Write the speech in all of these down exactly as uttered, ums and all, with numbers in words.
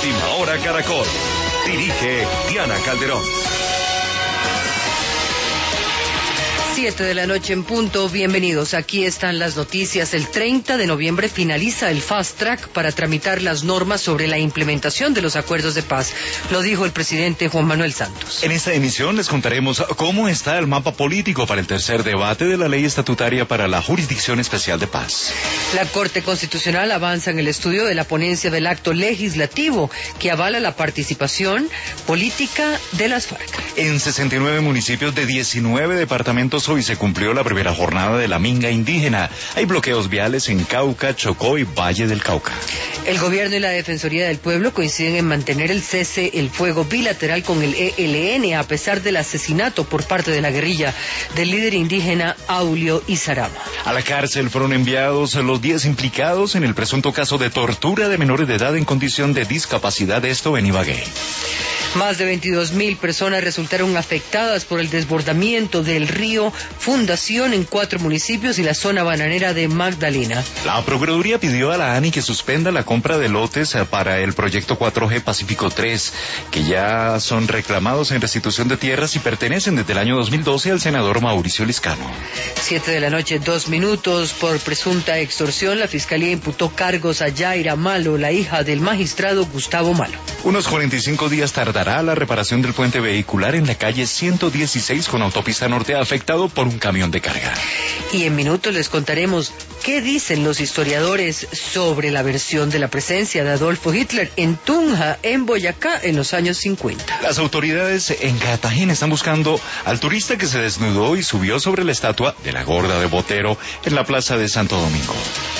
Última Hora Caracol. Dirige Diana Calderón. Siete de la noche en punto, bienvenidos. Aquí están las noticias. El treinta de noviembre finaliza el Fast Track para tramitar las normas sobre la implementación de los acuerdos de paz. Lo dijo el presidente Juan Manuel Santos. En esta emisión les contaremos cómo está el mapa político para el tercer debate de la ley estatutaria para la Jurisdicción Especial de Paz. La Corte Constitucional avanza en el estudio de la ponencia del acto legislativo que avala la participación política de las FARC. En sesenta y nueve municipios de diecinueve departamentos hoy se cumplió la primera jornada de la minga indígena. Hay bloqueos viales en Cauca, Chocó y Valle del Cauca. El gobierno y la Defensoría del Pueblo coinciden en mantener el cese el fuego bilateral con el E L N a pesar del asesinato por parte de la guerrilla del líder indígena Aulio Izarama. A la cárcel fueron enviados los diez implicados en el presunto caso de tortura de menores de edad en condición de discapacidad, esto en Ibagué. Más de veintidós mil personas resultaron afectadas por el desbordamiento del río Fundación en cuatro municipios y la zona bananera de Magdalena. La Procuraduría pidió a la ANI que suspenda la compra de lotes para el proyecto cuatro G Pacífico tres, que ya son reclamados en restitución de tierras y pertenecen desde el año dos mil doce al senador Mauricio Liscano. Siete de la noche, dos minutos. Por presunta extorsión, la Fiscalía imputó cargos a Yaira Malo, la hija del magistrado Gustavo Malo. Unos cuarenta y cinco días tardará la reparación del puente vehicular en la calle ciento dieciséis con autopista norte afectado por un camión de carga. Y en minutos les contaremos qué dicen los historiadores sobre la versión de la presencia de Adolfo Hitler en Tunja, en Boyacá, en los años cincuenta. Las autoridades en Cartagena están buscando al turista que se desnudó y subió sobre la estatua de la Gorda de Botero en la plaza de Santo Domingo.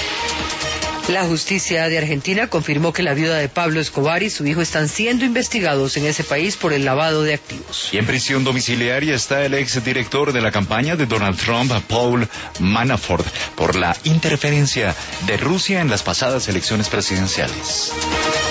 La justicia de Argentina confirmó que la viuda de Pablo Escobar y su hijo están siendo investigados en ese país por el lavado de activos. Y en prisión domiciliaria está el exdirector de la campaña de Donald Trump, Paul Manafort, por la interferencia de Rusia en las pasadas elecciones presidenciales.